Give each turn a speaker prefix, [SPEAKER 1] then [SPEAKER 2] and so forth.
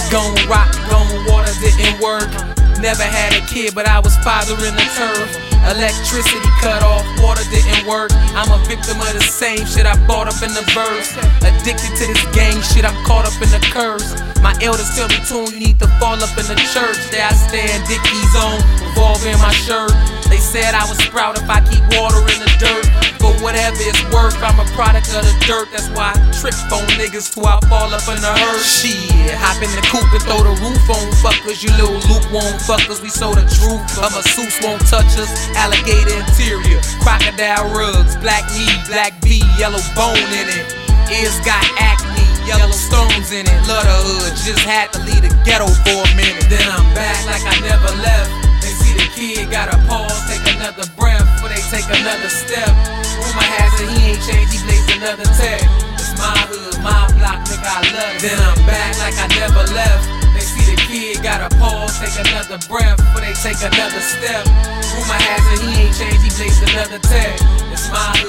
[SPEAKER 1] Gon' rock, gon' water didn't work. Never had a kid, but I was fathering the turf. Electricity cut off, water didn't work. I'm a victim of the same shit I bought up in the verse. Addicted to this gang shit, I'm caught up in the curse. My elders tell me, Tune, you need to fall up in the church. There I stand, Dickies on, revolver in my shirt. They said I would sprout if I keep water in the dirt. But whatever it's worth, I'm a product of the dirt. That's why I trip on niggas before I fall up in the hurt. Shit, hop in the coupe and throw the roof on fuckers. You little lukewarm fuckers, we so the truth. A masseuse won't touch us. Alligator interior, crocodile rugs, black meat, black bee, yellow bone in it. Ears got acne, yellow stones in it. Love the hood, just had to leave the ghetto for a minute. Then I'm back like I never left. They see the kid, gotta pause, take another breath before they take another step. Rumor has it he ain't changed, he blazed another tag. It's my hood, my block, nigga, I love it. Then I'm back like I never left. They see the kid, gotta pause, take another breath before they take another step. Rumor has it he ain't changed, he blazed another tag. It's my hood.